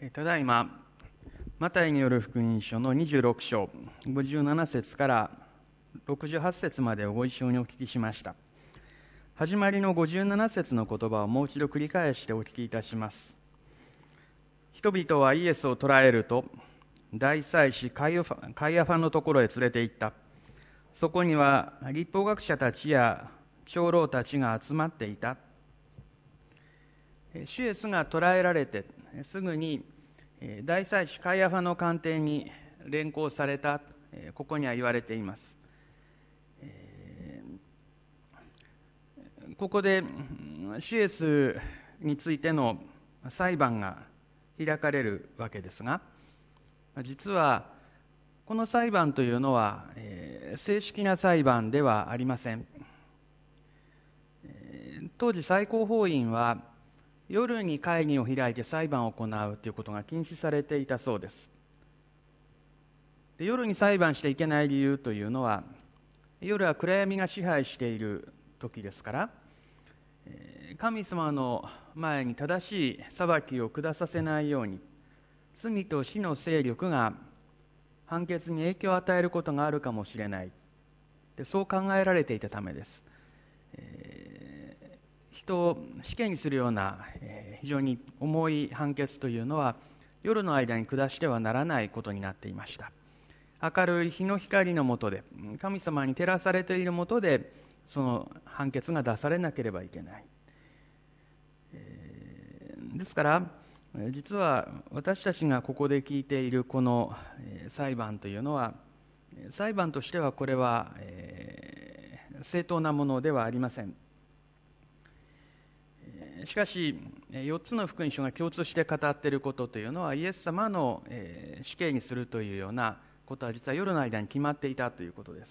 ただいまマタイによる福音書の26章57節から68節までをご一緒にお聞きしました。始まりの57節の言葉をもう一度繰り返してお聞きいたします。人々はイエスを捕らえると大祭司カイアファのところへ連れて行った。そこには律法学者たちや長老たちが集まっていた。主イエスが捕らえられてすぐに大祭司カイアファの官邸に連行された、ここには言われています。ここで主イエスについての裁判が開かれるわけですが、実はこの裁判というのは正式な裁判ではありません。当時最高法院は夜に会議を開いて裁判を行うということが禁止されていたそうです。で、夜に裁判していけない理由というのは、夜は暗闇が支配している時ですから、神様の前に正しい裁きを下させないように、罪と死の勢力が判決に影響を与えることがあるかもしれない。で、そう考えられていたためです。人を死刑にするような、非常に重い判決というのは夜の間に下してはならないことになっていました。明るい日の光の下で、神様に照らされている下でその判決が出されなければいけない。ですから実は私たちがここで聞いているこの裁判というのは、裁判としてはこれは正当なものではありません。しかし4つの福音書が共通して語っていることというのは、イエス様の死刑にするというようなことは実は夜の間に決まっていたということです。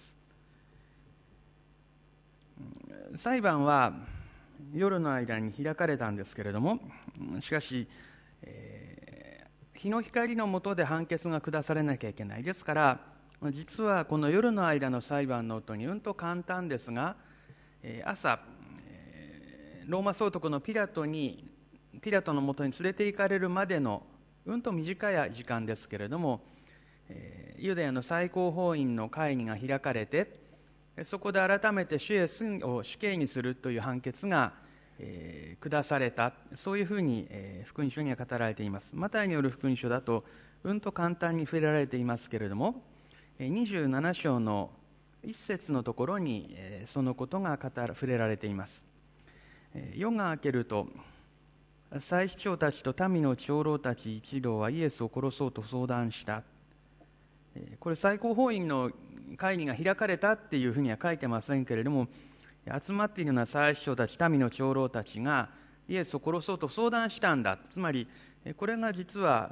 裁判は夜の間に開かれたんですけれども、しかし日の光の下で判決が下されなきゃいけない。ですから実はこの夜の間の裁判の音にと簡単ですが、朝ローマ総督のピラトのもとに連れて行かれるまでのと短い時間ですけれども、ユダヤの最高法院の会議が開かれて、そこで改めて主イエスを死刑にするという判決が、下された。そういうふうに、福音書には語られています。マタイによる福音書だとと簡単に触れられていますけれども、27章の1節のところに、そのことが触れられています。夜が明けると祭司長たちと民の長老たち一同はイエスを殺そうと相談した。これ最高法院の会議が開かれたっていうふうには書いてませんけれども、集まっているような祭司長たち、民の長老たちがイエスを殺そうと相談したんだ。つまりこれが実は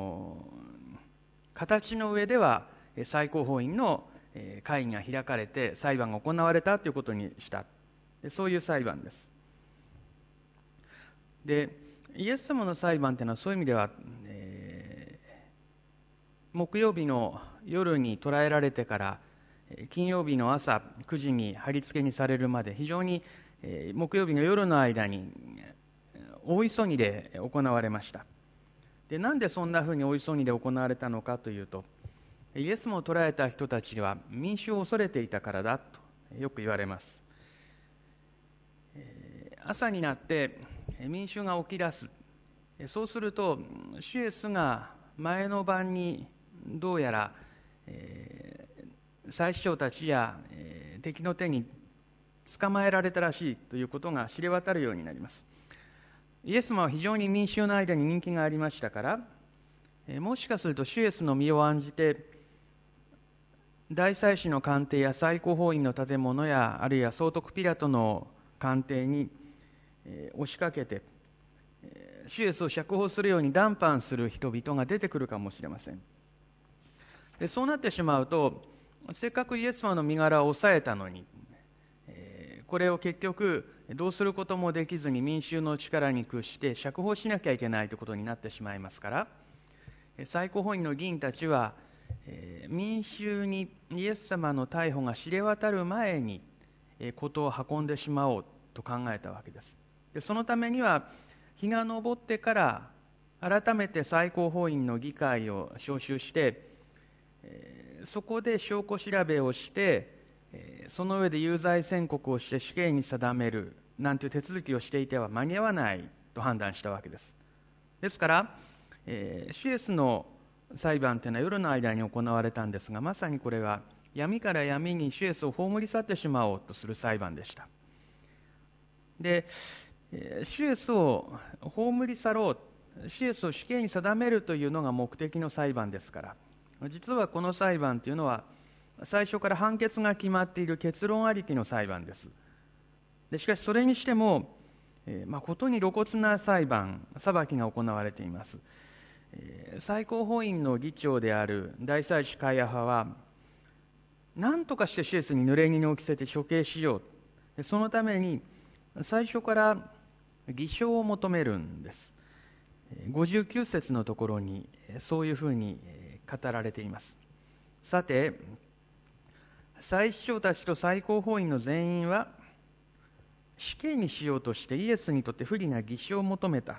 形の上では最高法院の会議が開かれて裁判が行われたということにした。そういう裁判です。で、イエス様の裁判というのはそういう意味では、木曜日の夜に捕らえられてから金曜日の朝9時に貼り付けにされるまで、非常に木曜日の夜の間に大急ぎで行われました。で、なんでそんなふうに大急ぎで行われたのかというと、イエスも捕らえた人たちは民衆を恐れていたからだとよく言われます。朝になって民衆が起き出す。そうすると主イエスが前の晩にどうやら祭司長たちや敵の手に捕まえられたらしいということが知れ渡るようになります。イエス様は非常に民衆の間に人気がありましたから、もしかすると主イエスの身を案じて大祭司の官邸や最高法院の建物や、あるいは総督ピラトの官邸に押しかけて主イエスを釈放するように談判する人々が出てくるかもしれません。で、そうなってしまうと、せっかくイエス様の身柄を抑えたのに、これを結局どうすることもできずに民衆の力に屈して釈放しなきゃいけないということになってしまいますから、最高法院の議員たちは民衆にイエス様の逮捕が知れ渡る前に事を運んでしまおうと考えたわけです。で、そのためには日が昇ってから改めて最高法院の議会を招集して、そこで証拠調べをして、その上で有罪宣告をして死刑に定めるなんていう手続きをしていては間に合わないと判断したわけです。ですから、主イエスの裁判というのは夜の間に行われたんですが、まさにこれは闇から闇に主イエスを葬り去ってしまおうとする裁判でした。で、主イエスを葬り去ろう、主イエスを死刑に定めるというのが目的の裁判ですから、実はこの裁判というのは最初から判決が決まっている結論ありきの裁判です。でしかしそれにしても、誠に露骨な裁きが行われています。最高法院の議長である大祭司カイアファは、何とかして主イエスに濡れ衣を着せて処刑しよう、そのために最初から偽証を求めるんです。59節のところにそういうふうに語られています。さて、祭司長たちと最高法院の全員は死刑にしようとしてイエスにとって不利な偽証を求めた。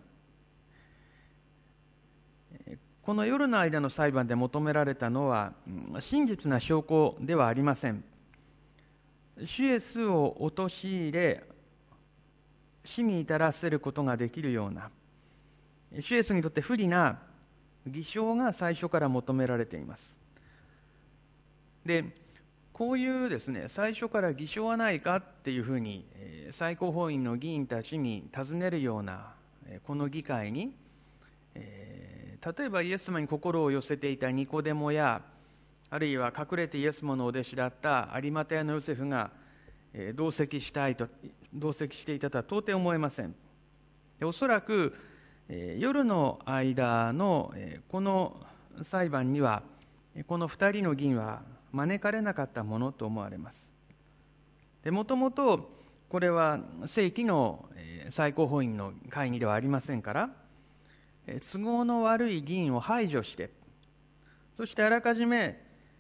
この夜の間の裁判で求められたのは真実な証拠ではありません。主イエスを陥れ死に至らせることができるような主イエスにとって不利な偽証が最初から求められています。で、こういうですね、最初から偽証はないかっていうふうに最高法院の議員たちに尋ねるようなこの議会に、例えばイエス様に心を寄せていたニコデモや、あるいは隠れてイエス様のお弟子だった有馬太のヨセフが同席していたとは到底思えません。おそらく夜の間のこの裁判にはこの2人の議員は招かれなかったものと思われます。もともとこれは正規の最高法院の会議ではありませんから、都合の悪い議員を排除して、そしてあらかじめ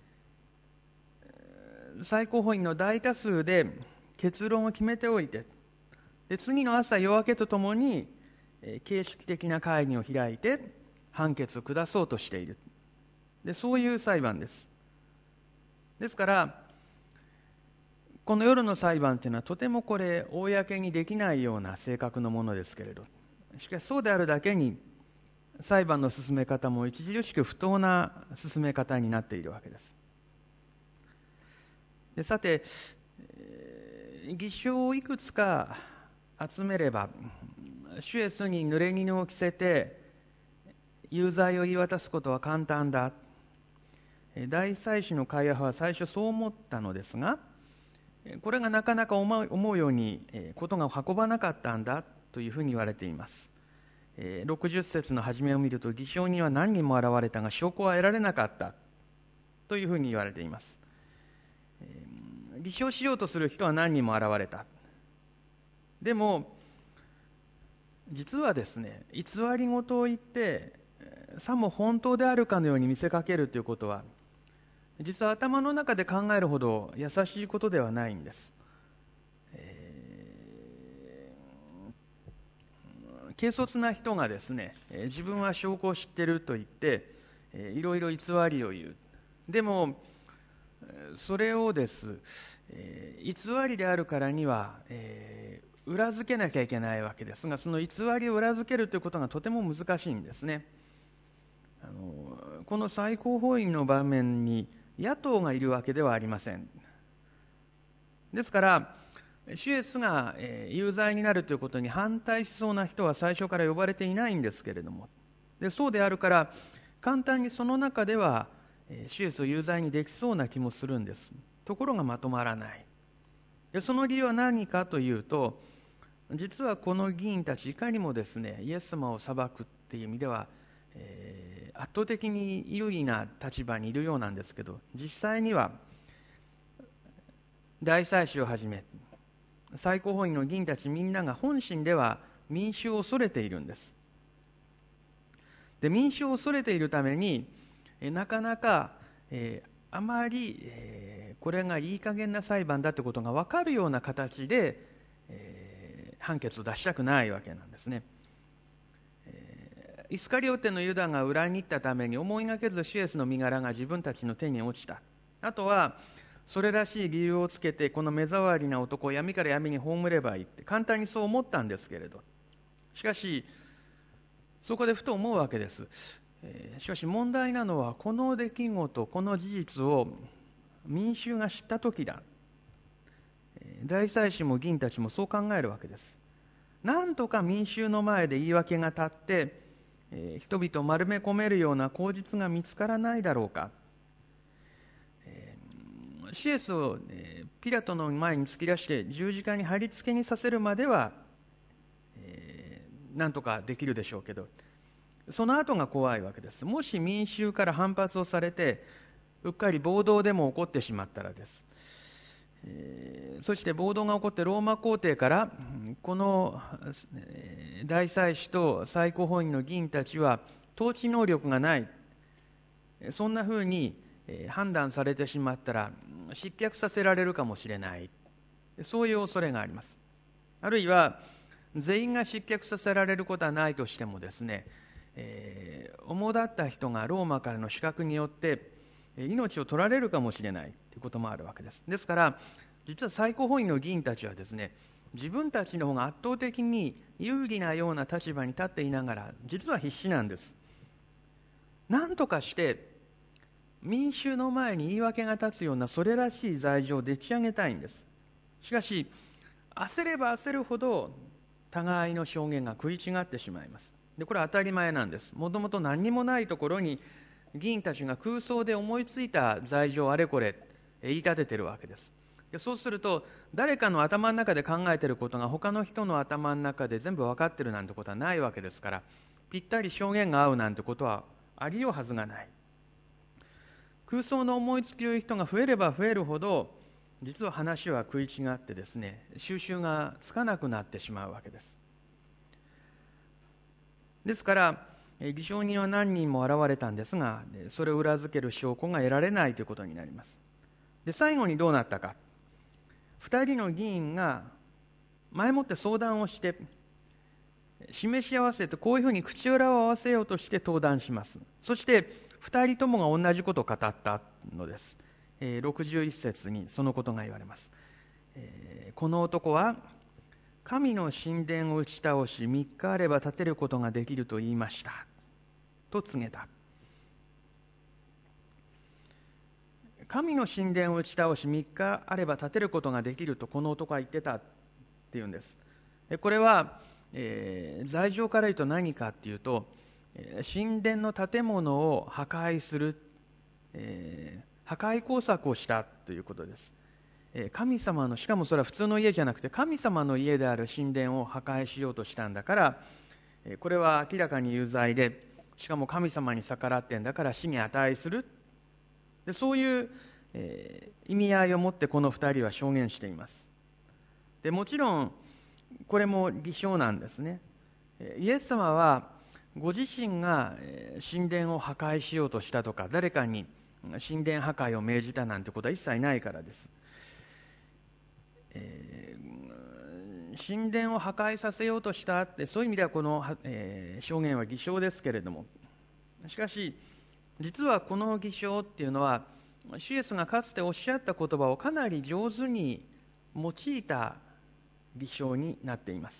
最高法院の大多数で結論を決めておいて、次の朝夜明けとともに形式的な会議を開いて判決を下そうとしている。そういう裁判です。ですからこの夜の裁判というのはとてもこれ公にできないような性格のものですけれど、しかしそうであるだけに裁判の進め方も著しく不当な進め方になっているわけです。さて、偽証をいくつか集めれば主イエスに濡れ衣を着せて有罪を言い渡すことは簡単だ。大祭司のカイアファは最初そう思ったのですが、これがなかなか思うようにことが運ばなかったんだというふうに言われています。60節の初めを見ると、偽証人は何人も現れたが証拠は得られなかったというふうに言われています。偽証しようとする人は何人も現れた。でも実はですね、偽り事を言ってさも本当であるかのように見せかけるということは、実は頭の中で考えるほど優しいことではないんです。軽率な人がですね、自分は証拠を知っていると言っていろいろ偽りを言う。でもそれをです偽りであるからには裏付けなきゃいけないわけですが、その偽りを裏付けるということがとても難しいんですね。この最高法院の場面に野党がいるわけではありません。ですから主イエスが有罪になるということに反対しそうな人は最初から呼ばれていないんですけれども、そうであるから簡単にその中では主イエスを有罪にできそうな気もするんです。ところがまとまらない。その理由は何かというと、実はこの議員たちいかにもですね、イエス様を裁くっていう意味では、圧倒的に優位な立場にいるようなんですけど、実際には大祭司をはじめ最高法院の議員たちみんなが本心では民衆を恐れているんです。民衆を恐れているためになかなかあまりこれがいい加減な裁判だということが分かるような形で判決を出したくないわけなんですね。 イスカリオテのユダが裏切ったために思いがけず主イエスの身柄が自分たちの手に落ちた。あとはそれらしい理由をつけてこの目障りな男を闇から闇に葬ればいいって簡単にそう思ったんですけれど、しかしそこでふと思うわけです。しかし問題なのはこの出来事、この事実を民衆が知った時だ。大祭司も議員たちもそう考えるわけです。なんとか民衆の前で言い訳が立って、人々を丸め込めるような口実が見つからないだろうか。シエスをピラトの前に突き出して十字架に貼り付けにさせるまでは、なんとかできるでしょうけど、その後が怖いわけです。もし民衆から反発をされてうっかり暴動でも起こってしまったらです。そして暴動が起こってローマ皇帝からこの大祭司と最高法院の議員たちは統治能力がない、そんなふうに判断されてしまったら失脚させられるかもしれない、そういう恐れがあります。あるいは全員が失脚させられることはないとしてもですね、主だった人がローマからの刺客によって命を取られるかもしれないということもあるわけです。ですから実は最高法院の議員たちはですね、自分たちの方が圧倒的に有利なような立場に立っていながら実は必死なんです。何とかして民衆の前に言い訳が立つようなそれらしい罪状をでき上げたいんです。しかし焦れば焦るほど互いの証言が食い違ってしまいます。でこれは当たり前なんです。もともと何にもないところに議員たちが空想で思いついた罪状あれこれ言い立ててるわけです。でそうすると誰かの頭の中で考えていることが他の人の頭の中で全部分かってるなんてことはないわけですから、ぴったり証言が合うなんてことはありようはずがない。空想の思いつきを言う人が増えれば増えるほど実は話は食い違ってですね、収拾がつかなくなってしまうわけです。ですから偽証人は何人も現れたんですが、それを裏付ける証拠が得られないということになります。で最後にどうなったか、2人の議員が前もって相談をして示し合わせてこういうふうに口裏を合わせようとして登壇します。そして2人ともが同じことを語ったのです。61節にそのことが言われます。この男は神の神殿を打ち倒し3日あれば建てることができると言いましたと告げた。神の神殿を打ち倒し3日あれば建てることができるとこの男は言ってたっていうんです。これは、罪状から言うと何かっていうと、神殿の建物を破壊する、破壊工作をしたということです。神様の、しかもそれは普通の家じゃなくて神様の家である神殿を破壊しようとしたんだから、これは明らかに有罪で、しかも神様に逆らってんだから死に値する。でそういう、意味合いを持ってこの2人は証言しています。でもちろんこれも偽証なんですね。イエス様はご自身が神殿を破壊しようとしたとか、誰かに神殿破壊を命じたなんてことは一切ないからです。神殿を破壊させようとしたって、そういう意味ではこの、証言は偽証ですけれども、しかし実はこの偽証っていうのは主イエスがかつておっしゃった言葉をかなり上手に用いた偽証になっています。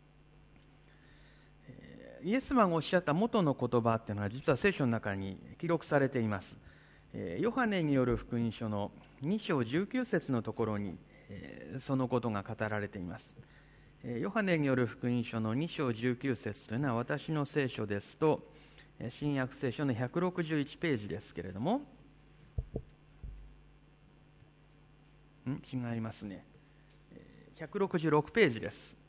イエス様がおっしゃった元の言葉っていうのは実は聖書の中に記録されています。ヨハネによる福音書の2章19節のところにそのことが語られています。ヨハネによる福音書の2章19節というのは私の聖書ですと新約聖書の161ページですけれども、違いますね。166ページです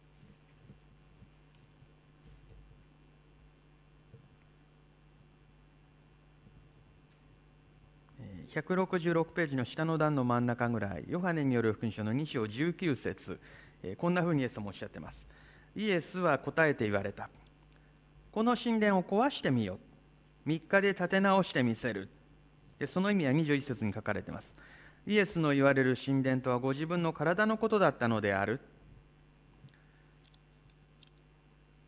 。166ページの下の段の真ん中ぐらい、ヨハネによる福音書の2章19節、こんなふうにイエスもおっしゃっています。イエスは答えて言われた。この神殿を壊してみよ。3日で建て直してみせる。でその意味は21節に書かれています。イエスの言われる神殿とはご自分の体のことだったのである。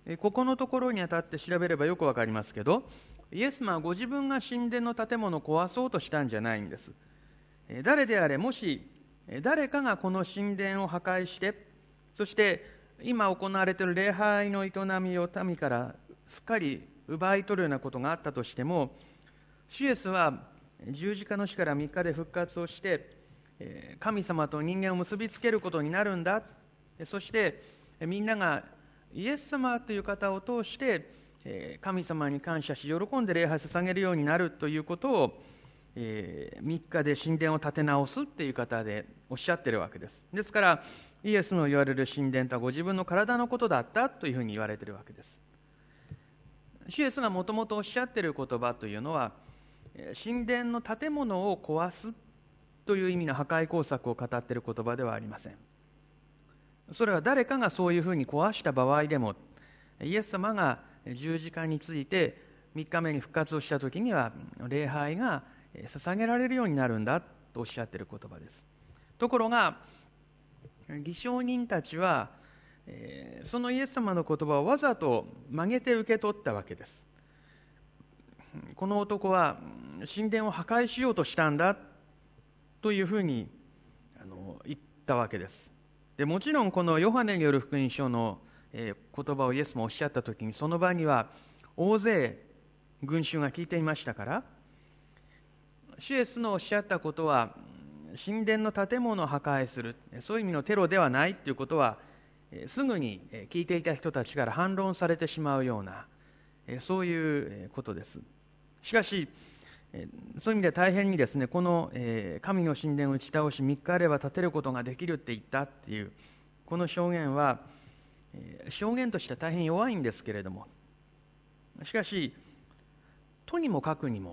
ここのところにあたって調べればよくわかりますけど、イエス様はご自分が神殿の建物を壊そうとしたんじゃないんです。誰であれ、もし誰かがこの神殿を破壊して、そして今行われている礼拝の営みを民からすっかり奪い取るようなことがあったとしても、主イエスは十字架の死から3日で復活をして、神様と人間を結びつけることになるんだ。そしてみんながイエス様という方を通して神様に感謝し喜んで礼拝を捧げるようになるということを、3日で神殿を建て直すっていう方でおっしゃってるわけです。ですからイエスの言われる神殿とはご自分の体のことだったというふうに言われているわけです。主イエスがもともとおっしゃっている言葉というのは、神殿の建物を壊すという意味の破壊工作を語っている言葉ではありません。それは誰かがそういうふうに壊した場合でも、イエス様が十字架について3日目に復活をした時には礼拝が捧げられるようになるんだとおっしゃっている言葉です。ところが偽証人たちはそのイエス様の言葉をわざと曲げて受け取ったわけです。この男は神殿を破壊しようとしたんだというふうに言ったわけです。でもちろんこのヨハネによる福音書の言葉をイエスもおっしゃった時に、その場には大勢群衆が聞いていましたから、主イエスのおっしゃったことは神殿の建物を破壊する、そういう意味のテロではないということはすぐに聞いていた人たちから反論されてしまうような、そういうことです。しかしそういう意味では大変にですね、この神の神殿を打ち倒し3日あれば建てることができるって言ったっていうこの証言は証言としては大変弱いんですけれども、しかしとにもかくにも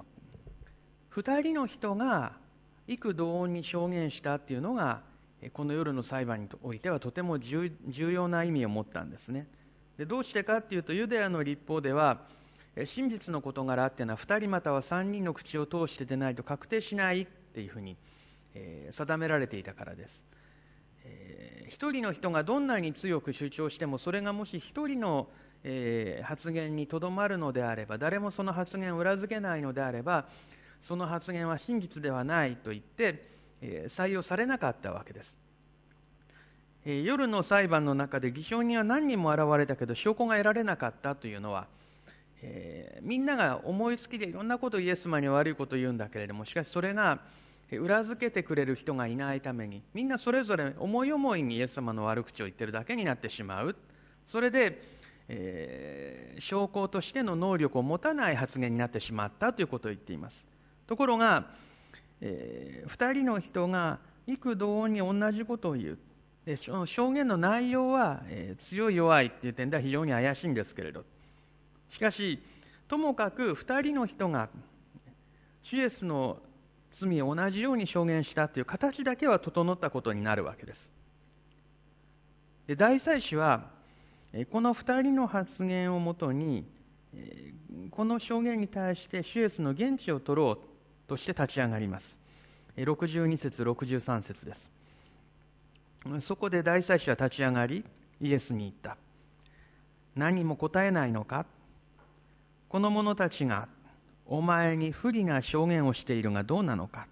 2人の人が異口同音に証言したっていうのがこの夜の裁判においてはとても重要な意味を持ったんですね。でどうしてかっていうと、ユダヤの律法では真実の事柄っていうのは2人または3人の口を通して出ないと確定しないっていうふうに定められていたからです。一人の人がどんなに強く主張しても、それがもし一人の発言にとどまるのであれば、誰もその発言を裏付けないのであれば、その発言は真実ではないと言って採用されなかったわけです。夜の裁判の中で偽証人は何人も現れたけど証拠が得られなかったというのは、みんなが思いつきでいろんなことをイエス様に悪いことを言うんだけれども、しかしそれが裏付けてくれる人がいないために、みんなそれぞれ思い思いにイエス様の悪口を言ってるだけになってしまう。それで、証拠としての能力を持たない発言になってしまったということを言っています。ところが、2人の人が異口同音に同じことを言う。でその証言の内容は、強い弱いっていう点では非常に怪しいんですけれど、しかしともかく2人の人が主イエスの罪を同じように証言したという形だけは整ったことになるわけです。で大祭司はこの2人の発言をもとにこの証言に対して主イエスの言質を取ろうとして立ち上がります。62節63節です。そこで大祭司は立ち上がりイエスに言った。何も答えないのか。この者たちがお前に不利な証言をしているがどうなのか。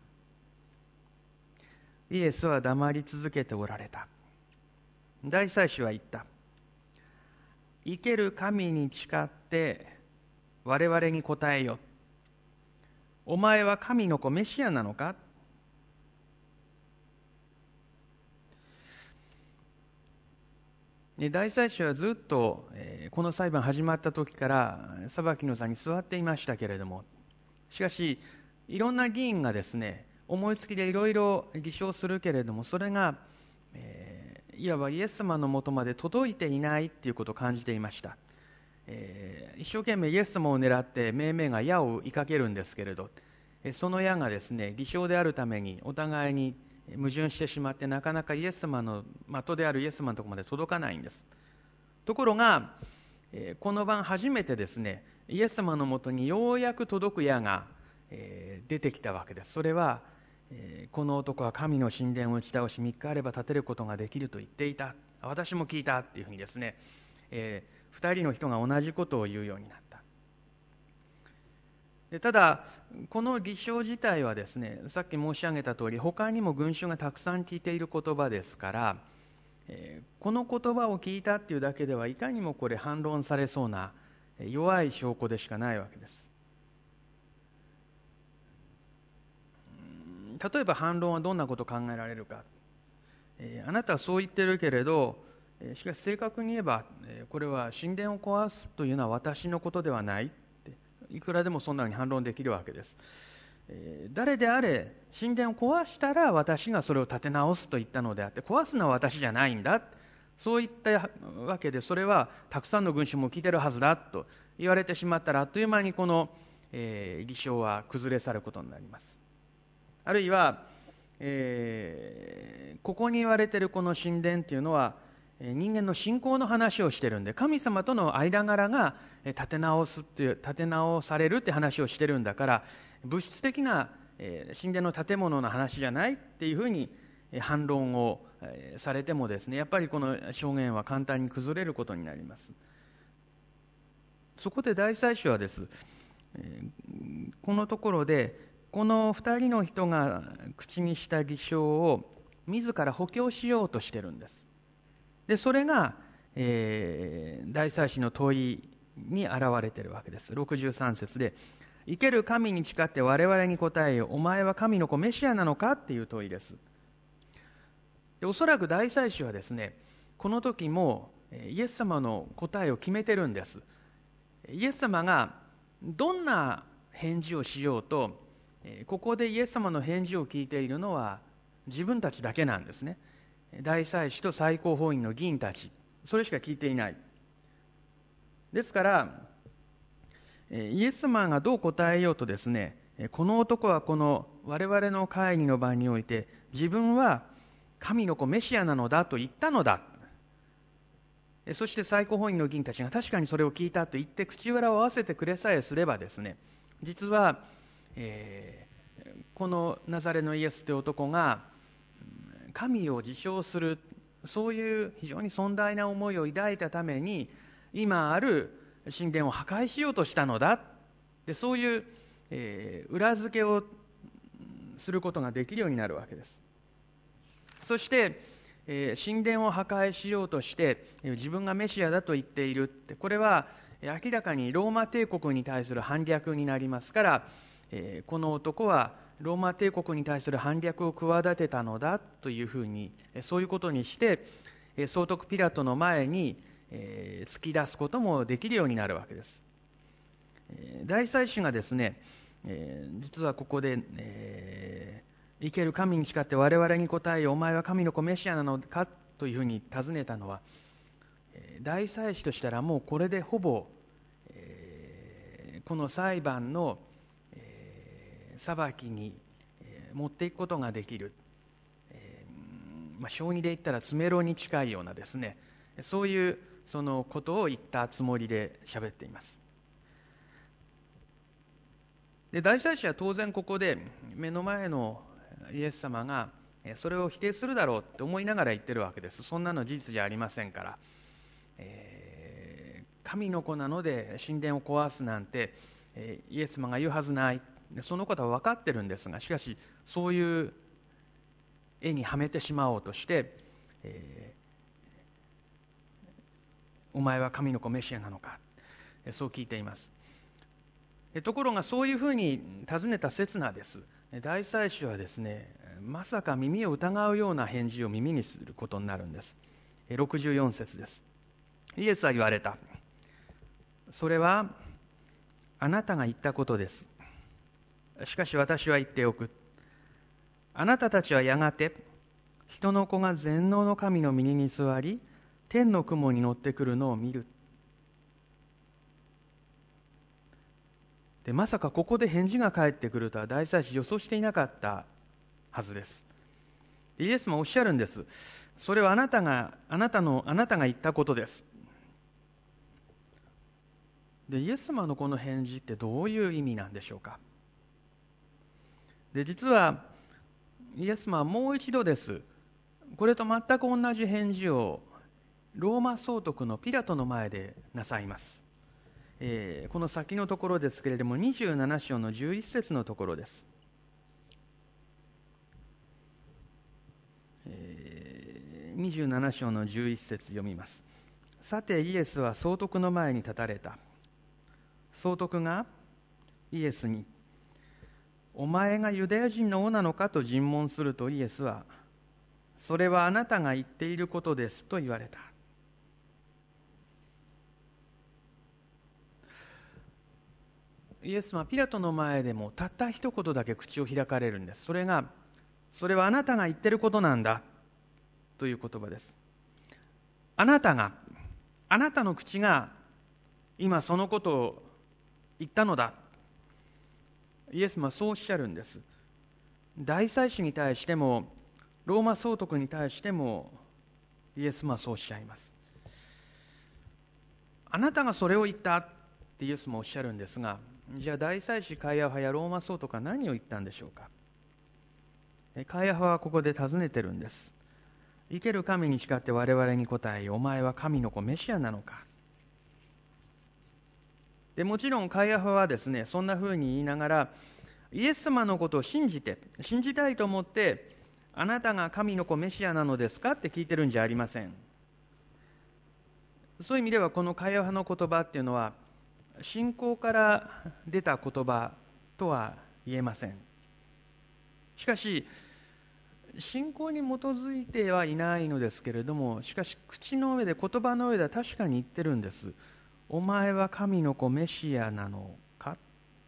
イエスは黙り続けておられた。大祭司は言った。生ける神に誓って我々に答えよ。お前は神の子メシアなのか。大祭司はずっとこの裁判始まった時から裁きの座に座っていましたけれども、しかしいろんな議員がですね、思いつきでいろいろ偽証するけれども、それが、いわばイエス様のもとまで届いていないということを感じていました。一生懸命イエス様を狙って命名が矢を追いかけるんですけれど、その矢がですね、偽証であるためにお互いに矛盾してしまって、なかなかイエス様の的であるイエス様のところまで届かないんです。ところがこの晩初めてですね、イエス様のもとにようやく届く矢が出てきたわけです。それはこの男は神の神殿を打ち倒し3日あれば建てることができると言っていた、私も聞いたっていうふうにですね、2 2人の人が同じことを言うようになった。でただこの偽証自体はですね、さっき申し上げた通り他にも群衆がたくさん聞いている言葉ですから、この言葉を聞いたっていうだけではいかにもこれ反論されそうな弱い証拠でしかないわけです。例えば反論はどんなことを考えられるか。あなたはそう言ってるけれど、しかし正確に言えばこれは神殿を壊すというのは私のことではないって、いくらでもそんなのに反論できるわけです。誰であれ神殿を壊したら私がそれを立て直すと言ったのであって、壊すのは私じゃないんだ、そういったわけで、それはたくさんの群衆も聞いてるはずだと言われてしまったら、あっという間にこの、偽証は崩れ去ることになります。あるいは、ここに言われているこの神殿というのは人間の信仰の話をしているんで、神様との間柄が立て直されるって話をしているんだから、物質的な神殿の建物の話じゃないっていうふうに反論をされてもですね、やっぱりこの証言は簡単に崩れることになります。そこで大祭司はです、このところでこの2人の人が口にした偽証を自ら補強しようとしてるんです。でそれが、大祭司の問いに現れているわけです。63節で、生ける神に誓って我々に答えよ、お前は神の子メシアなのかっていう問いです。でおそらく大祭司はですね、この時もイエス様の答えを決めてるんです。イエス様がどんな返事をしようと、ここでイエス様の返事を聞いているのは自分たちだけなんですね。大祭司と最高法院の議員たち、それしか聞いていない。ですからイエス様がどう答えようとですね、この男はこの我々の会議の場において自分は神の子メシアなのだと言ったのだ。そして最高法院の議員たちが確かにそれを聞いたと言って口裏を合わせてくれさえすればですね、実は、このナザレのイエスという男が神を自称する、そういう非常に尊大な思いを抱いたために今ある神殿を破壊しようとしたのだ。でそういう、裏付けをすることができるようになるわけです。そして、神殿を破壊しようとして自分がメシアだと言っているって、これは明らかにローマ帝国に対する反逆になりますから、この男はローマ帝国に対する反逆を企てたのだというふうに、そういうことにして総督ピラトの前に突き出すこともできるようになるわけです。大祭司がですね、実はここで、生ける神に誓って我々に答えよ、お前は神の子メシアなのかというふうに尋ねたのは、大祭司としたらもうこれでほぼ、この裁判の、裁きに持っていくことができる、小児で言ったら詰めろに近いようなですね、そういうそのことを言ったつもりで喋っています。で大祭司は当然ここで目の前のイエス様がそれを否定するだろうと思いながら言ってるわけです。そんなの事実じゃありませんから、神の子なので神殿を壊すなんて、イエス様が言うはずない、そのことは分かってるんですが、しかしそういう絵にはめてしまおうとして、お前は神の子メシアなのか、そう聞いています。ところがそういうふうに尋ねた刹那です、大祭司はですね、まさか耳を疑うような返事を耳にすることになるんです。64節です。イエスは言われた。それはあなたが言ったことです。しかし私は言っておく。あなたたちはやがて人の子が全能の神の御に座り天の雲に乗ってくるのを見る。でまさかここで返事が返ってくるとは大祭司予想していなかったはずです。イエスもおっしゃるんです。それはあなたが言ったことです。でイエス様のこの返事ってどういう意味なんでしょうか。で実はイエス様はもう一度です、これと全く同じ返事をローマ総督のピラトの前でなさいます。この先のところですけれども、27章の11節のところです。27章の11節読みます。さてイエスは総督の前に立たれた。総督がイエスに、お前がユダヤ人の王なのかと尋問すると、イエスは、それはあなたが言っていることですと言われた。イエスはピラトの前でもたった一言だけ口を開かれるんです。それはあなたが言ってることなんだという言葉です。あなたの口が今そのことを言ったのだ。イエスはそうおっしゃるんです。大祭司に対してもローマ総督に対してもイエスはそうおっしゃいます。あなたがそれを言ったってイエスもおっしゃるんですが、じゃあ大祭司カイアファやローマ総督は何を言ったんでしょうか。カイアファはここで尋ねてるんです。生ける神に誓って我々に答え、お前は神の子メシアなのか。でもちろんカイアファはですね、そんな風に言いながらイエス様のことを信じたいと思って、あなたが神の子メシアなのですかって聞いてるんじゃありません。そういう意味ではこのカイアファの言葉っていうのは信仰から出た言葉とは言えません。しかし信仰に基づいてはいないのですけれども、しかし口の上で、言葉の上では確かに言ってるんです。お前は神の子メシアなのか。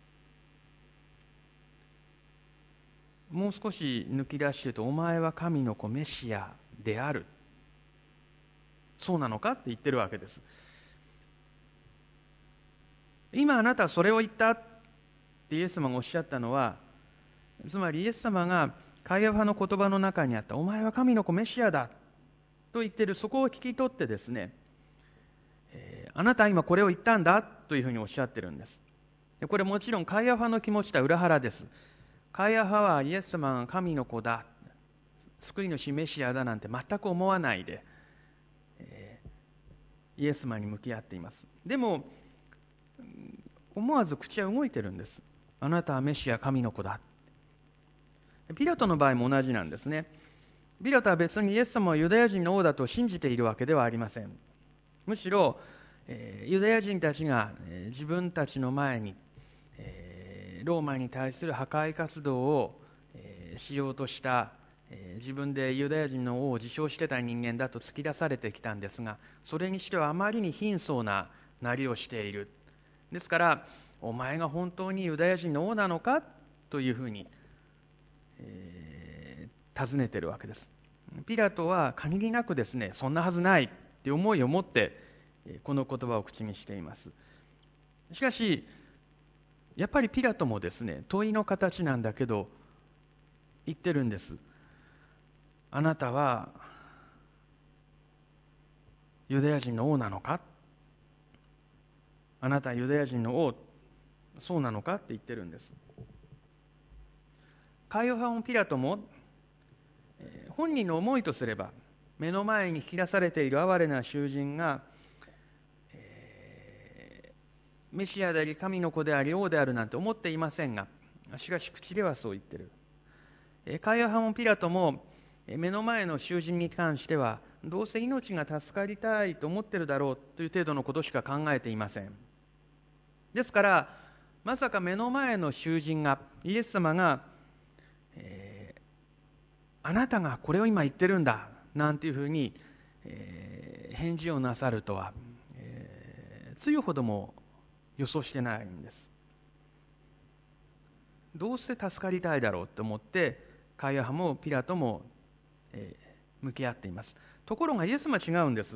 もう少し抜き出して言うと、お前は神の子メシアである、そうなのかって言ってるわけです。今あなたはそれを言ったってイエス様がおっしゃったのは、つまりイエス様がカイアファの言葉の中にあったお前は神の子メシアだと言っている、そこを聞き取ってですね、あなたは今これを言ったんだというふうにおっしゃってるんです。でこれもちろんカイアファの気持ちとは裏腹です。カイアファはイエス様が神の子だ、救い主メシアだなんて全く思わないで、イエス様に向き合っています。でも思わず口は動いてるんです。あなたはメシア、神の子だ。ピラトの場合も同じなんですね。ピラトは別にイエス様はユダヤ人の王だと信じているわけではありません。むしろユダヤ人たちが自分たちの前にローマに対する破壊活動をしようとした自分でユダヤ人の王を自称してた人間だと突き出されてきたんですが、それにしてはあまりに貧相ななりをしている。ですからお前が本当にユダヤ人の王なのかというふうに、尋ねているわけです。ピラトは限りなくですね、そんなはずないって思いを持ってこの言葉を口にしています。しかしやっぱりピラトもですね、問いの形なんだけど言ってるんです。あなたはユダヤ人の王なのか。あなたはユダヤ人の王、そうなのかって言ってるんです。カイアファもピラトも本人の思いとすれば、目の前に引き出されている哀れな囚人がメシアであり神の子であり王であるなんて思っていませんが、しかし口ではそう言ってる。カイアファもピラトも目の前の囚人に関してはどうせ命が助かりたいと思ってるだろうという程度のことしか考えていません。ですからまさか目の前の囚人が、イエス様が、あなたがこれを今言ってるんだなんていうふうに、返事をなさるとは、つゆほども予想してないんです。どうせ助かりたいだろうと思ってカイアファもピラトも、向き合っています。ところがイエス様は違うんです。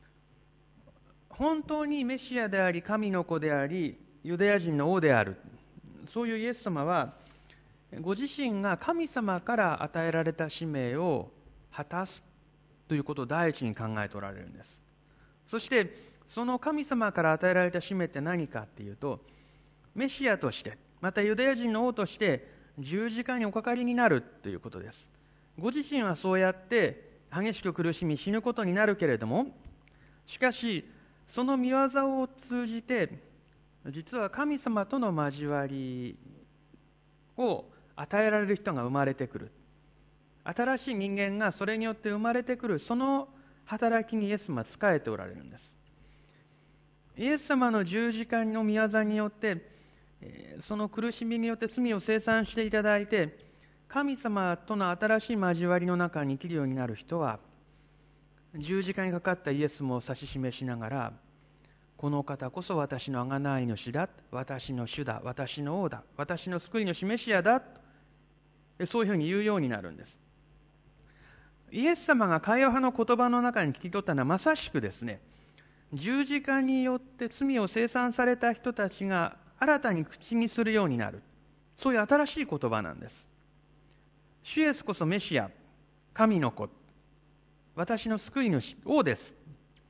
本当にメシアであり神の子でありユダヤ人の王である、そういうイエス様はご自身が神様から与えられた使命を果たすということを第一に考えておられるんです。そしてその神様から与えられた使命って何かっていうと、メシアとしてまたユダヤ人の王として十字架におかかりになるということです。ご自身はそうやって激しく苦しみ死ぬことになるけれども、 しかしその御業を通じて実は神様との交わりを与えられる人が生まれてくる。新しい人間がそれによって生まれてくる、その働きにイエス様は仕えておられるんです。イエス様の十字架の御業によって、その苦しみによって罪を清算していただいて、神様との新しい交わりの中に生きるようになる人は、十字架にかかったイエスも指し示しながら、この方こそ私の贖い主だ、私の主だ、私の王だ、私の救いの示し屋だ、そういうふうに言うようになるんです。イエス様がカイアファの言葉の中に聞き取ったのはまさしくですね、十字架によって罪を清算された人たちが新たに口にするようになる、そういう新しい言葉なんです。主イエスこそメシア、神の子、私の救い主、王です。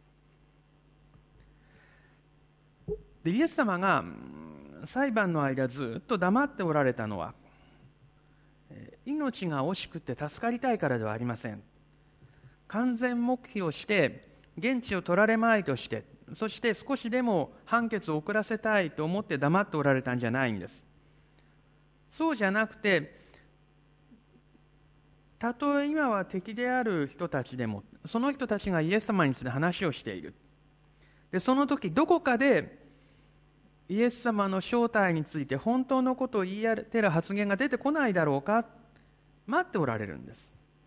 で、イエス様が裁判の間ずっと黙っておられたのは、命が惜しくて助かりたいからではありません。完全黙秘をして言質を取られまいとして、そして少しでも判決を遅らせたいと思って黙っておられたんじゃないんです。そうじゃなくて、たとえ今は敵である人たちでも、その人たちがイエス様について話をしている。で、その時どこかでイエス様の正体について本当のことを言い当てる発言が出てこないだろうか、待っておられるんです。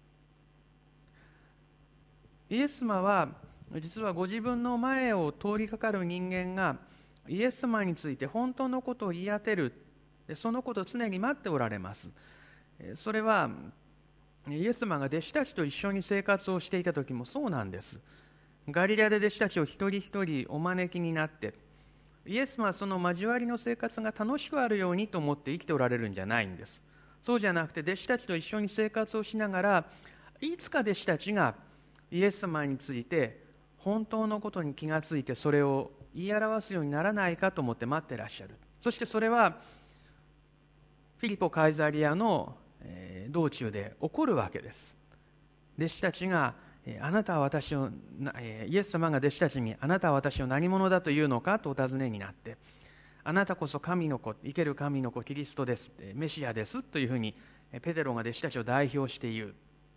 イエス様は実はご自分の前を通りかかる人間がイエス様について本当のことを言い当てる、そのことを常に待っておられます。それはイエス様が弟子たちと一緒に生活をしていた時もそうなんです。ガリラで弟子たちを一人一人お招きになって、イエス様はその交わりの生活が楽しくあるようにと思って生きておられるんじゃないんです。そうじゃなくて、弟子たちと一緒に生活をしながら、いつか弟子たちがイエス様について本当のことに気がついて、それを言い表すようにならないかと思って待ってらっしゃる。そしてそれはフィリポ・カイザリアの道中で起こるわけです。弟子たちがあなたは私を、イエス様が弟子たちにあなたは私を何者だというのかとお尋ねになって、あなたこそ神の子、生ける神の子キリストです、メシアですというふうにペテロが弟子たちを代表して言う。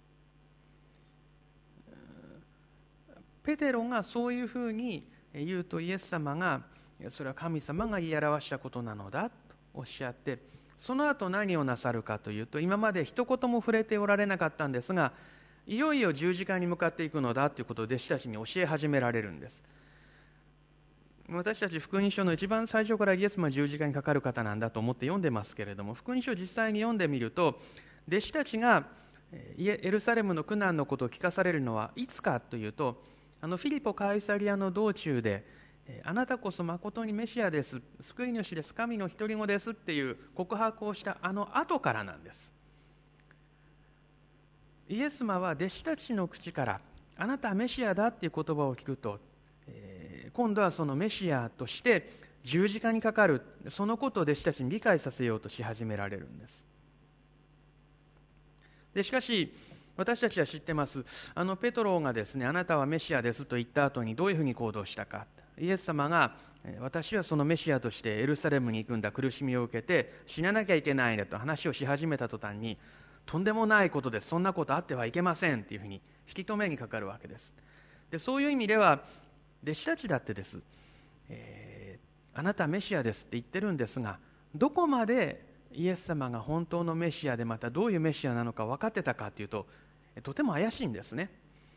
ペテロがそういうふうに言うと、イエス様がそれは神様が言い表したことなのだとおっしゃって、その後何をなさるかというと、今まで一言も触れておられなかったんですが、いよいよ十字架に向かっていくのだということを弟子たちに教え始められるんです。私たち福音書の一番最初からイエス様は十字架にかかる方なんだと思って読んでますけれども、福音書を実際に読んでみると、弟子たちがエルサレムの苦難のことを聞かされるのはいつかというと、フィリポ・カイサリアの道中で、あなたこそ誠にメシアです、救い主です、神の独り子ですっていう告白をした後からなんです。イエス様は弟子たちの口からあなたはメシアだっていう言葉を聞くと、今度はそのメシアとして十字架にかかる、そのことを弟子たちに理解させようとし始められるんです。でしかし私たちは知ってます。ペトロがですね、あなたはメシアですと言った後にどういうふうに行動したか。イエス様が私はそのメシアとしてエルサレムに行くんだ、苦しみを受けて死ななきゃいけないんだと話をし始めた途端に、とんでもないことです、そんなことあってはいけませんっていうふうに引き止めにかかるわけです。でそういう意味では弟子たちだってです、あなたはメシアですって言ってるんですが、どこまでイエス様が本当のメシアで、またどういうメシアなのか分かってたかというと、とても怪しいんですね。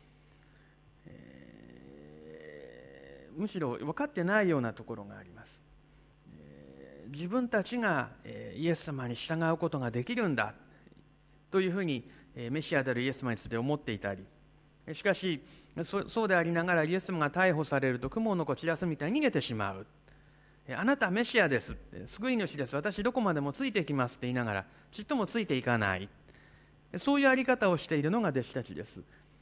むしろ分かってないようなところがあります。自分たちがイエス様に従うことができるんだというふうにメシアであるイエス様について思っていたり、しかしそうでありながらイエス様が逮捕されると雲の子散らすみたいに逃げてしまう。あなたはメシアです、救い主です、私どこまでもついていきますって言いながらちっともついていかない、そういうあり方をしているのが弟子たちです。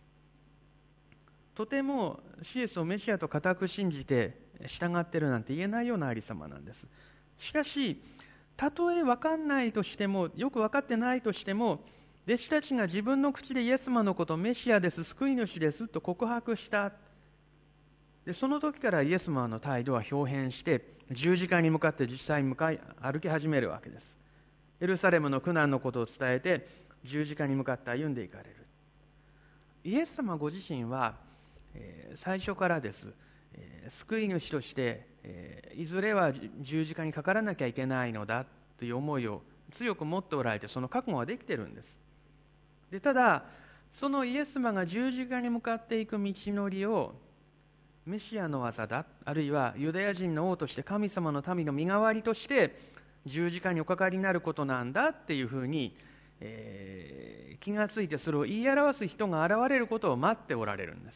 とてもシエスをメシアと固く信じて従っているなんて言えないようなありさまなんです。しかしたとえ分かんないとしても、よく分かってないとしても、弟子たちが自分の口でイエス様のことをメシアです、救い主ですと告白した。 でその時からイエス様の態度は表変して、十字架に向かって実際に歩き始めるわけです。エルサレムの苦難のことを伝えて、十字架に向かって歩んでいかれる。イエス様ご自身は、最初からです、救い主として、いずれは十字架にかからなきゃいけないのだという思いを強く持っておられて、その覚悟はできているんです。でただ、そのイエス様が十字架に向かっていく道のりを、メシアの技だ、あるいはユダヤ人の王として神様の民の身代わりとして十字架におかかりになることなんだっていうふうに、気がついて、それを言い表す人が現れることを待っておられるんです。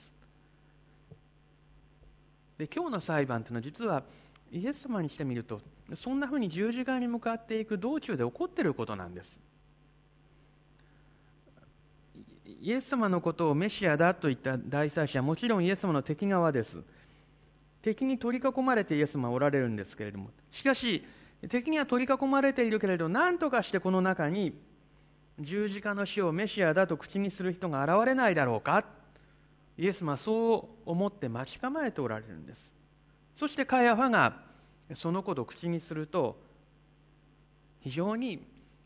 で今日の裁判というのは、実はイエス様にしてみると、そんなふうに十字架に向かっていく道中で起こっていることなんです。イエス様のことをメシアだと言った大祭司はもちろんイエス様の敵側です。敵に取り囲まれてイエス様はおられるんですけれども、しかし敵には取り囲まれているけれど、何とかしてこの中に十字架の死をメシアだと口にする人が現れないだろうか。イエス様はそう思って待ち構えておられるんです。そしてカヤファがそのことを口にすると、非常に、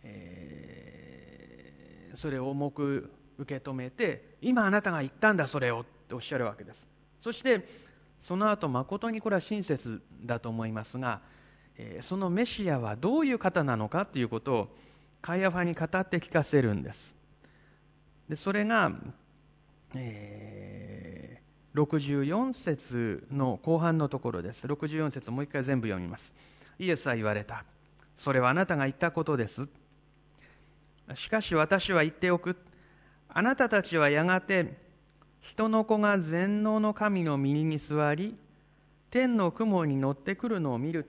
それを重く受け止めて、今あなたが言ったんだそれをっておっしゃるわけです。そしてその後、誠にこれは親切だと思いますが、そのメシアはどういう方なのかということをカヤファに語って聞かせるんです。でそれが、64節の後半のところです。64節もう一回全部読みます。イエスは言われた。それはあなたが言ったことです。しかし私は言っておく。あなたたちはやがて人の子が全能の神の右に座り、天の雲に乗ってくるのを見る。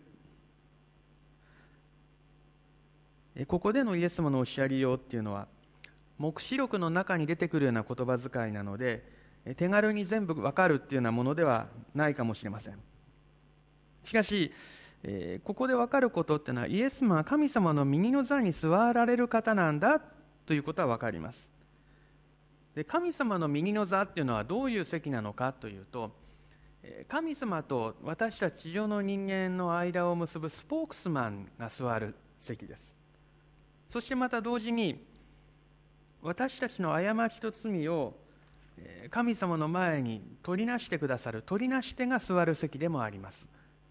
ここでのイエス様のおっしゃりようっていうのは、黙示録の中に出てくるような言葉遣いなので、手軽に全部わかるっていうようなものではないかもしれません。しかし、ここでわかることっていうのは、イエス様は神様の右の座に座られる方なんだということはわかります。で神様の右の座っていうのはどういう席なのかというと、神様と私たち地上の人間の間を結ぶスポークスマンが座る席です。そしてまた同時に、私たちの過ちと罪を神様の前に取りなしてくださる取りなし手が座る席でもあります。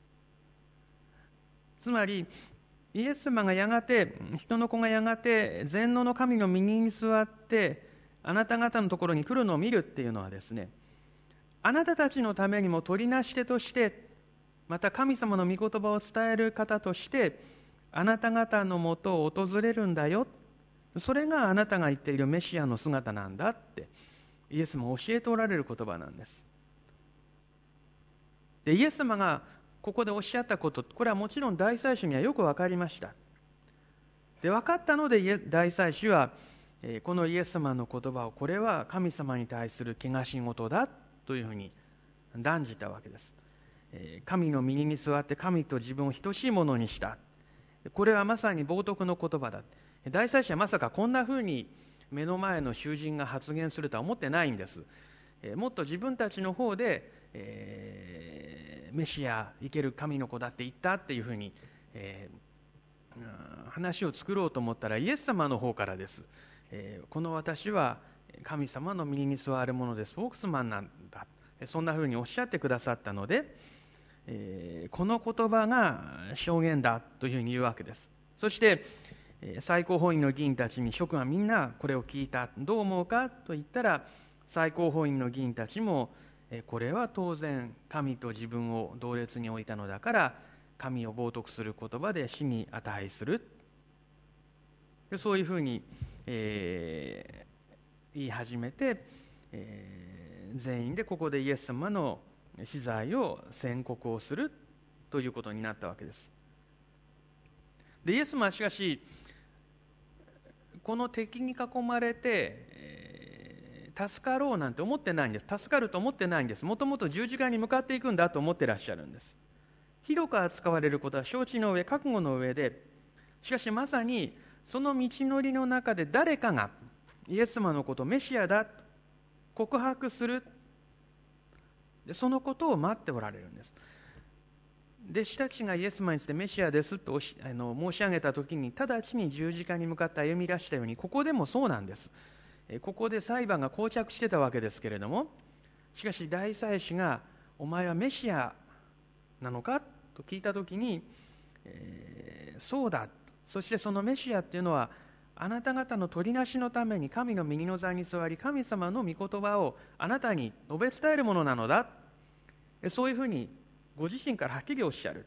つまりイエス様がやがて、人の子がやがて全能の神の右に座ってあなた方のところに来るのを見るっていうのはですね、あなたたちのためにも取りなし手として、また神様の御言葉を伝える方としてあなた方のもとを訪れるんだよ。それがあなたが言っているメシアの姿なんだってイエスも教えておられる言葉なんです。でイエス様がここでおっしゃったこと、これはもちろん大祭司にはよく分かりました。で分かったので大祭司はこのイエス様の言葉を、これは神様に対する汚し事だというふうに断じたわけです。神の右に座って神と自分を等しいものにした。これはまさに冒涜の言葉だ。大祭司はまさかこんなふうに目の前の囚人が発言するとは思ってないんです。もっと自分たちの方で、メシア生ける神の子だって言ったっていうふうに、話を作ろうと思ったら、イエス様の方からです。この私は神様の右に座るものでスポークスマンなんだ、そんなふうにおっしゃってくださったので、この言葉が証言だというふうに言うわけです。そして最高法院の議員たちに、諸君はみんなこれを聞いた、どう思うかと言ったら、最高法院の議員たちも、これは当然神と自分を同列に置いたのだから神を冒涜する言葉で死に値する、そういうふうに、言い始めて、全員でここでイエス様の死罪を宣告をするということになったわけです。でイエス様はしかしこの敵に囲まれて、助かろうなんて思ってないんです。助かると思ってないんです。もともと十字架に向かっていくんだと思ってらっしゃるんです。広く扱われることは承知の上、覚悟の上で、しかしまさにその道のりの中で誰かがイエス様のことをメシアだと告白する。 でそのことを待っておられるんです。弟子たちがイエス様についてメシアですと申し上げたときに、直ちに十字架に向かって歩み出したように、ここでもそうなんです。ここで裁判が膠着してたわけですけれども、しかし大祭司が、お前はメシアなのかと聞いたときに、そうだ。そしてそのメシアっていうのは、あなた方の取りなしのために神の右の座に座り、神様の御言葉をあなたに述べ伝えるものなのだ。そういうふうにご自身からはっきりおっしゃる。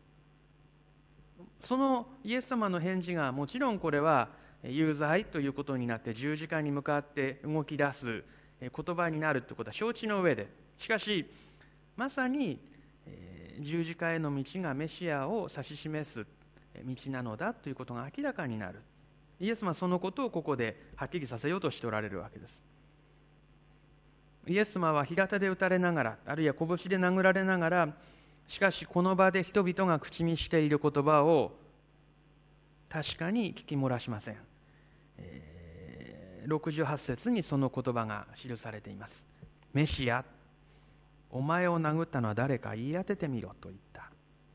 そのイエス様の返事が、もちろんこれは有罪ということになって十字架に向かって動き出す言葉になるということは承知の上で、しかしまさに十字架への道がメシアを指し示す道なのだということが明らかになる。イエス様はそのことをここではっきりさせようとしておられるわけです。イエス様は平手で打たれながら、あるいは拳で殴られながら、しかしこの場で人々が口にしている言葉を確かに聞き漏らしません。68節にその言葉が記されています。メシア、お前を殴ったのは誰か言い当ててみろと言った。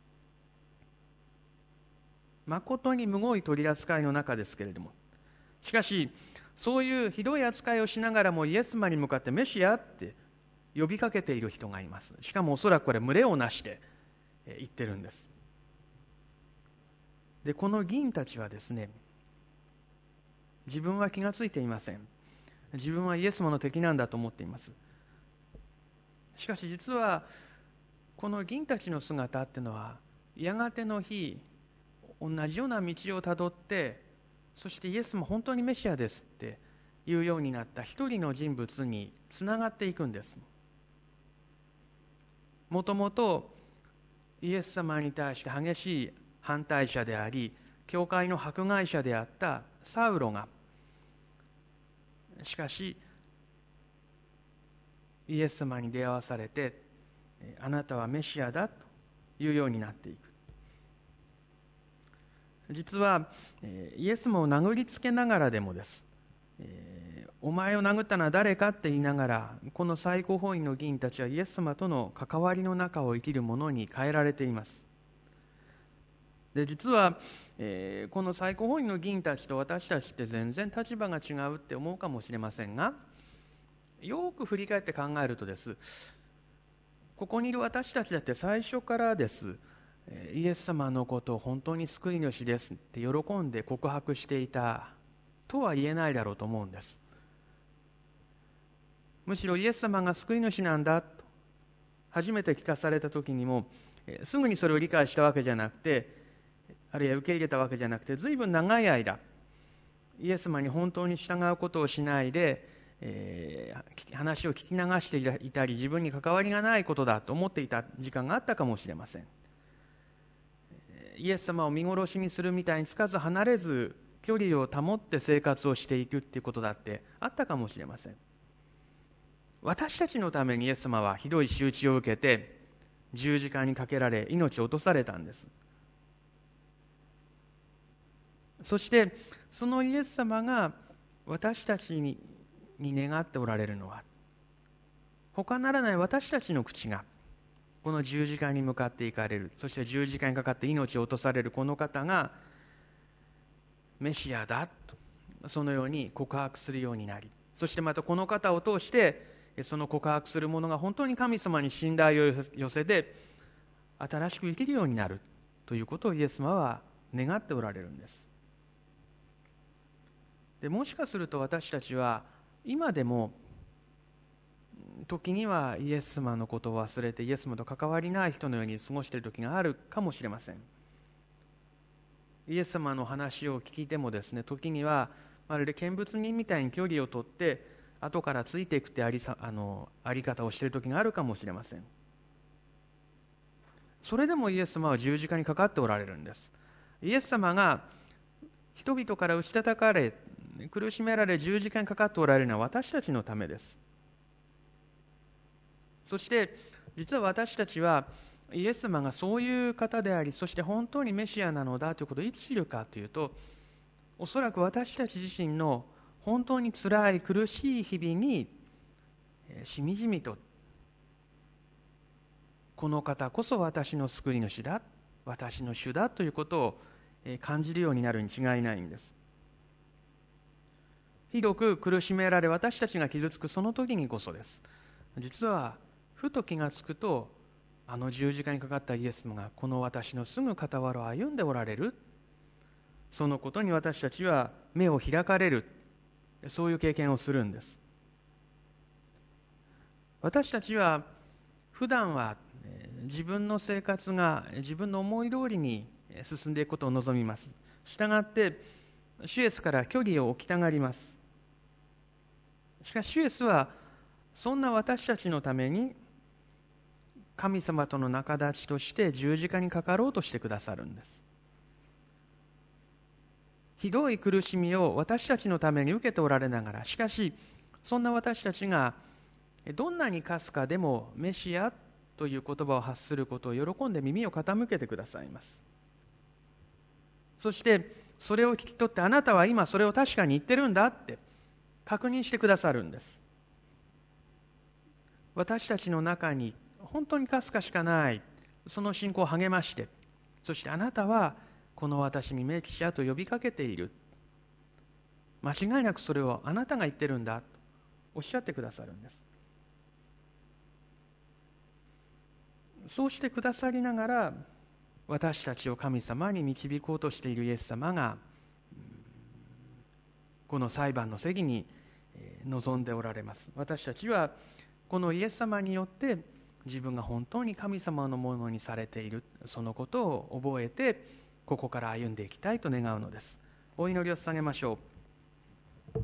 誠にむごい取り扱いの中ですけれども、しかしそういうひどい扱いをしながらもイエス様に向かってメシアって呼びかけている人がいます。しかもおそらくこれ群れをなして言ってるんです。でこの議員たちはですね、自分は気がついていません。自分はイエス様の敵なんだと思っています。しかし実はこの議員たちの姿っていうのは、やがての日同じような道をたどって、そしてイエスも本当にメシアですっていうようになった一人の人物につながっていくんです。もともとイエス様に対して激しい反対者であり、教会の迫害者であったサウロが、しかしイエス様に出会わされて、あなたはメシアだというようになっていく。実はイエス様を殴りつけながらでもです、お前を殴ったのは誰かって言いながら、この最高法院の議員たちはイエス様との関わりの中を生きるものに変えられています。で実は、この最高法院の議員たちと私たちって全然立場が違うって思うかもしれませんが、よく振り返って考えるとです、ここにいる私たちだって最初からです、イエス様のことを本当に救い主ですって喜んで告白していたとは言えないだろうと思うんです。むしろイエス様が救い主なんだと初めて聞かされた時にも、すぐにそれを理解したわけじゃなくて、あるいは受け入れたわけじゃなくて、ずいぶん長い間イエス様に本当に従うことをしないで、話を聞き流していたり、自分に関わりがないことだと思っていた時間があったかもしれません。イエス様を見殺しにするみたいにつかず離れず距離を保って生活をしていくっていうことだってあったかもしれません。私たちのためにイエス様はひどい仕打ちを受けて十字架にかけられ命を落とされたんです。そしてそのイエス様が私たちに願っておられるのは、他ならない私たちの口がこの十字架に向かっていかれる、そして十字架にかかって命を落とされるこの方がメシアだと、そのように告白するようになり、そしてまたこの方を通してその告白する者が本当に神様に信頼を寄せて新しく生きるようになるということをイエス様は願っておられるんです。でもしかすると私たちは今でも時にはイエス様のことを忘れてイエス様と関わりない人のように過ごしている時があるかもしれません。イエス様の話を聞いてもですね、時にはまるで見物人みたいに距離を取って後からついていくってあり方をしている時があるかもしれません。それでもイエス様は十字架にかかっておられるんです。イエス様が人々から打ち叩かれ苦しめられ十字架にかかっておられるのは私たちのためです。そして実は私たちはイエス様がそういう方であり、そして本当にメシアなのだということをいつ知るかというと、おそらく私たち自身の本当に辛い苦しい日々にしみじみとこの方こそ私の救い主だ、私の主だということを感じるようになるに違いないんです。ひどく苦しめられ私たちが傷つくその時にこそです。実はふと気がつくと、あの十字架にかかったイエス様がこの私のすぐ傍らを歩んでおられる、そのことに私たちは目を開かれる、そういう経験をするんです。私たちは普段は自分の生活が自分の思い通りに進んでいくことを望みます。したがって主イエスから距離を置きたがります。しかし主イエスはそんな私たちのために神様との仲立ちとして十字架にかかろうとしてくださるんです。ひどい苦しみを私たちのために受けておられながら、しかしそんな私たちがどんなにかすかでもメシアという言葉を発することを喜んで耳を傾けてくださいます。そしてそれを聞き取って、あなたは今それを確かに言ってるんだって確認してくださるんです。私たちの中に本当にかすかしかないその信仰を励まして、そしてあなたはこの私にメシアと呼びかけている、間違いなくそれをあなたが言ってるんだとおっしゃってくださるんです。そうしてくださりながら私たちを神様に導こうとしているイエス様がこの裁判の席に臨んでおられます。私たちはこのイエス様によって自分が本当に神様のものにされている、そのことを覚えてここから歩んでいきたいと願うのです。お祈りを捧げましょう。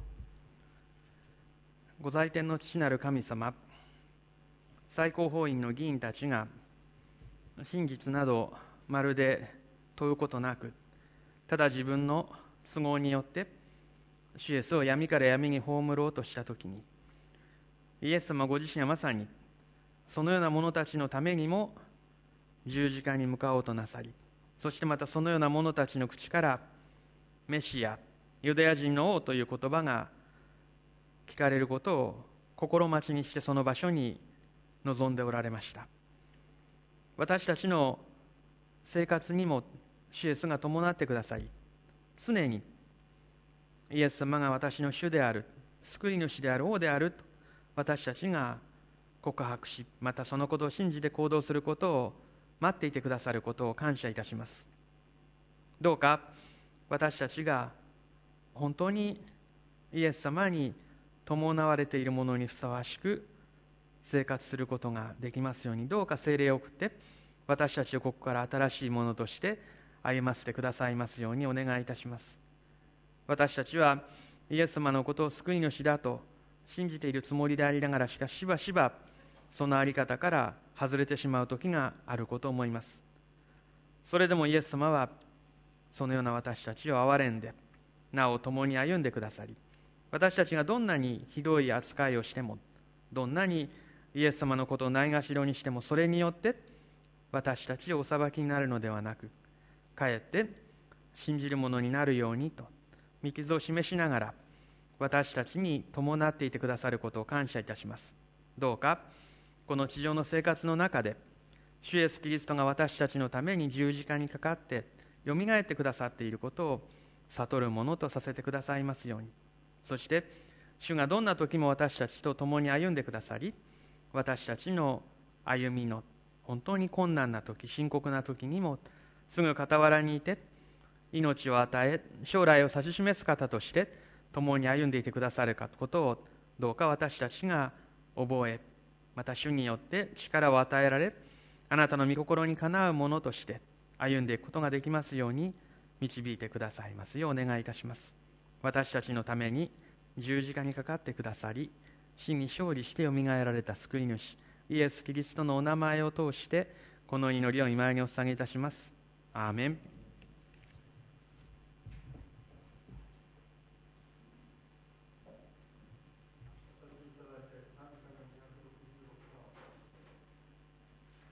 ご在天の父なる神様、最高法院の議員たちが真実などまるで問うことなく、ただ自分の都合によって主イエスを闇から闇に葬ろうとしたときに、イエス様ご自身はまさにそのような者たちのためにも十字架に向かおうとなさり、そしてまたそのような者たちの口からメシア、ユダヤ人の王という言葉が聞かれることを心待ちにしてその場所に臨んでおられました。私たちの生活にも主イエスが伴ってください、常にイエス様が私の主である、救い主である、王であると私たちが告白し、またそのことを信じて行動することを待っていてくださることを感謝いたします。どうか私たちが本当にイエス様に伴われているものにふさわしく生活することができますように、どうか聖霊を送って私たちをここから新しいものとして歩ませてくださいますようにお願いいたします。私たちはイエス様のことを救い主だと信じているつもりでありながら、しかししばしばそのあり方から外れてしまう時があることを思います。それでもイエス様はそのような私たちを憐れんで、なお共に歩んでくださり、私たちがどんなにひどい扱いをしても、どんなにイエス様のことをないがしろにしても、それによって私たちをお裁きになるのではなく、かえって信じる者になるようにと御傷を示しながら私たちに伴っていてくださることを感謝いたします。どうかこの地上の生活の中で主イエスキリストが私たちのために十字架にかかってよみがえってくださっていることを悟るものとさせてくださいますように、そして主がどんな時も私たちと共に歩んでくださり、私たちの歩みの本当に困難な時、深刻な時にもすぐ傍らにいて命を与え将来を指し示す方として共に歩んでいてくださることをどうか私たちが覚え、また主によって力を与えられ、あなたの御心にかなうものとして歩んでいくことができますように導いてくださいますようお願いいたします。私たちのために十字架にかかってくださり、死に勝利してよみがえられた救い主イエス・キリストのお名前を通してこの祈りを御前にお捧げいたします。アーメン。